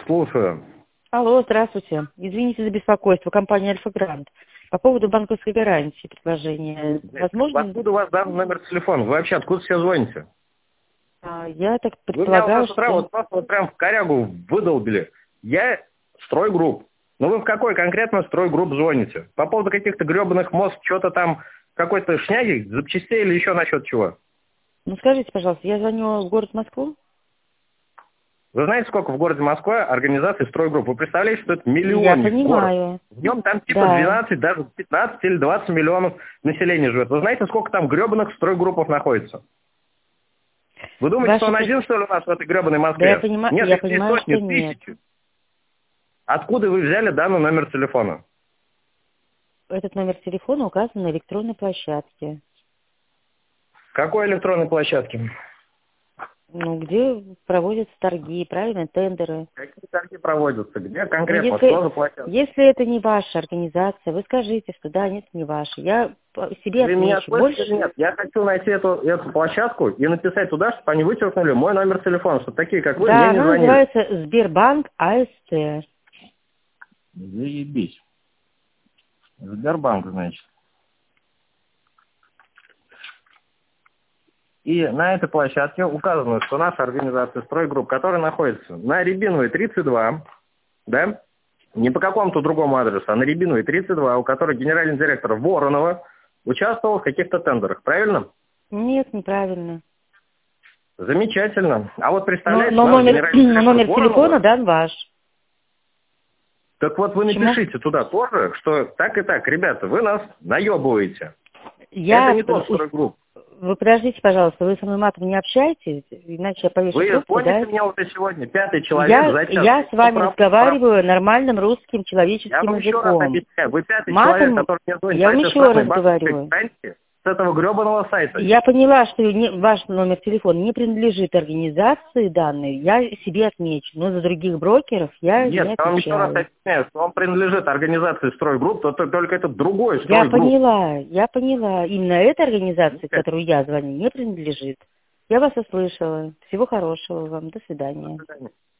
Слушаю. Алло, здравствуйте. Извините за беспокойство. Компания «Альфа-Грант». По поводу банковской гарантии предложения. Возможно? Откуда у вас данный номер телефона? Вы вообще откуда все звоните? Я так Вы меня предполагаю, уже с утра что... вот просто вот прям в корягу выдолбили. Я стройгрупп. Но вы в какой конкретно стройгрупп звоните? По поводу каких-то гребаных мост, что-то там, какой-то шняги, запчастей или еще насчет чего? Ну, скажите, пожалуйста, я звоню в город Москву? Вы знаете, сколько в городе Москва организаций стройгрупп? Вы представляете, что это Я миллионник город? понимаю. В нем там типа Да. 12, даже 15 или 20 миллионов населения живет. Вы знаете, сколько там гребаных стройгруппов находится? Вы думаете, что он один, что ли, у нас в этой гребаной Да, Москве? Нет, я их здесь понимаю, сотни, что нет. тысячи. Откуда вы взяли данный номер телефона? Этот номер телефона указан на электронной площадке. Какой электронной площадке? Ну, где проводятся торги, правильно, тендеры. Какие торги проводятся? Где Ну, конкретно? Что за площадка? если это не ваша организация, вы скажите, что да, нет, не ваша. Я себе Вы меня отмечу. слышите Больше... или нет? Я хочу найти эту площадку и написать туда, чтобы они вычеркнули мой номер телефона, чтобы такие, как вы, Да, мне не она звонили. называется Сбербанк АСТ. Заебись. Сбербанк, значит. И на этой площадке указано, что наша организация «Стройгрупп», которая находится на Рябиновой 32, да, не по какому-то другому адресу, а на Рябиновой 32, у которой генеральный директор Воронова участвовал в каких-то тендерах, правильно? Нет, неправильно. Замечательно. А вот представляете, Но наш номер, генеральный директор номер Воронова, телефона дан ваш. так вот вы Почему? напишите туда тоже, что так и так, ребята, вы нас наебываете. Это Я... не тот «Стройгрупп». Вы подождите, пожалуйста, вы со мной матом не общаетесь, иначе я повешу Вы трубку, поняли да? меня уже сегодня? Пятый человек за час. Я с вами разговариваю нормальным русским Я человеческим вам еще раз языком. объясняю. Вы пятый Матом человек, который мне звонит. я вам по этой еще сраной разговариваю. банковской гарантии с этого гребаного сайта. Я поняла, что ваш номер телефона не принадлежит организации данной, я себе отмечу, но за других брокеров я Нет, не я вам еще раз отвечаю. объясняю, что он принадлежит организации «Стройгрупп», то только это другой «Стройгрупп». Я поняла. Именно эта организация, которую я звоню, не принадлежит. Я вас услышала. Всего хорошего вам. До свидания. До свидания.